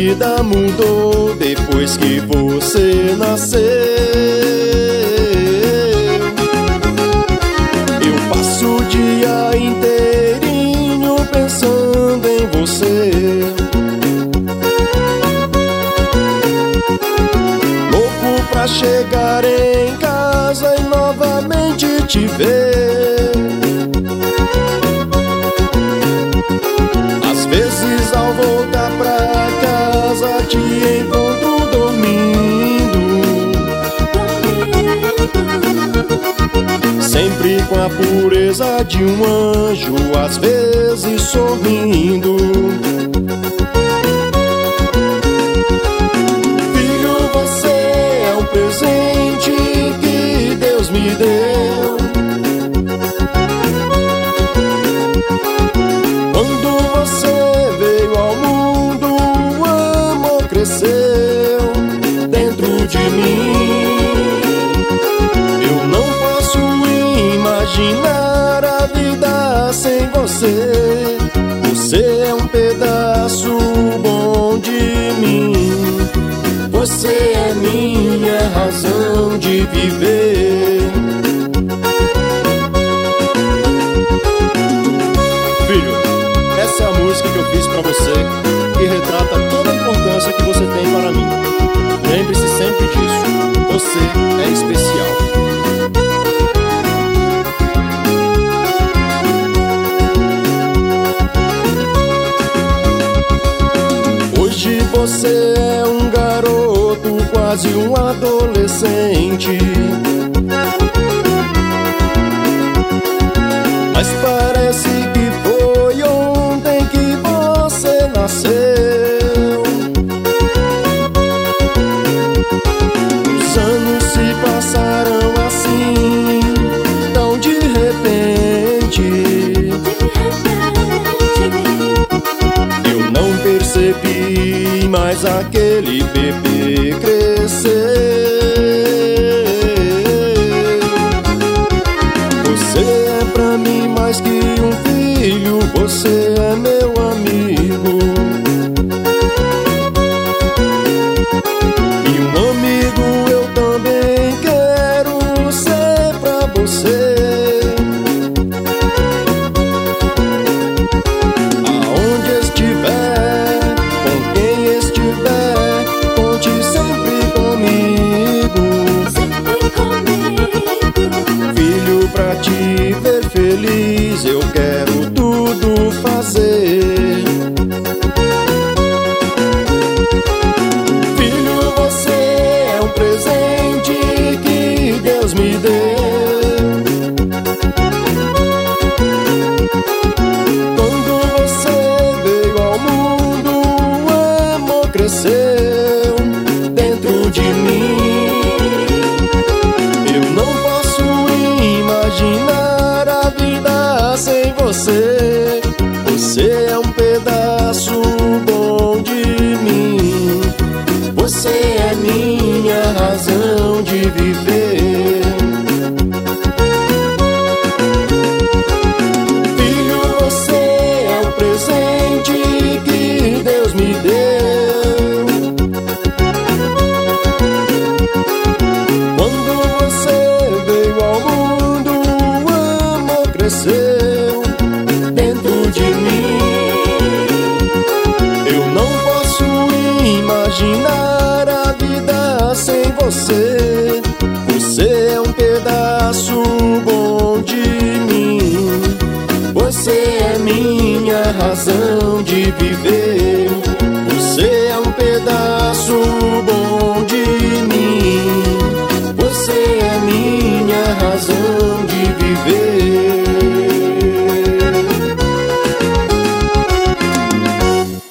vida mudou depois que você nasceu. Eu passo o dia inteirinho pensando em você, louco pra chegar em casa e novamente te ver. Às vezes ao voltar pra casa te encontro dormindo, sempre com a pureza de um anjo, às vezes sorrindo. Filho, você é um presente que Deus me deu. Quando você veio ao mundo, o amor cresceu dentro de mim. Eu não posso imaginar a vida sem você. Você é um pedaço bom de mim. Você é minha razão de viver. Filho, essa é a música que eu fiz pra você, que retrata toda a importância que você tem para mim. Lembre-se sempre disso. Você é especial. Hoje você é um garoto, quase um adolescente, mas parece que foi ontem que você nasceu. Os anos se passaram assim, tão de repente. Eu não percebi, mas aquele bebê cresceu. Você é pra mim mais que um filho, você é meu amigo. E um amigo eu também quero ser pra você. Aonde estiver, com quem estiver, conte sempre comigo. Sempre comigo. Filho, pra te ver feliz, eu quero tudo fazer. Filho, você é um presente que Deus me deu. Quando você veio ao mundo, o amor cresceu dentro de mim. Eu não posso imaginar a vida sem você. Você é um pedaço bom de mim. Você é minha razão de viver. Filho, você é um presente que Deus me deu. Quando você veio ao mundo, o amor cresceu dentro de mim. Eu não posso imaginar a vida sem você. Você é um pedaço bom de mim. Você é minha razão de viver.